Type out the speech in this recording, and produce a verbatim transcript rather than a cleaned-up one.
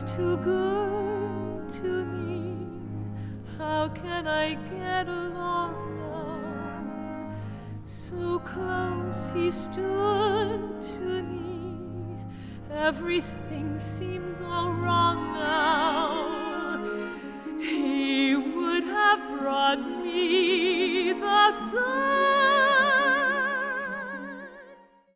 too good to me. How can I get along now? So close he stood to me. Everything seems all wrong now. He would have brought me the sun.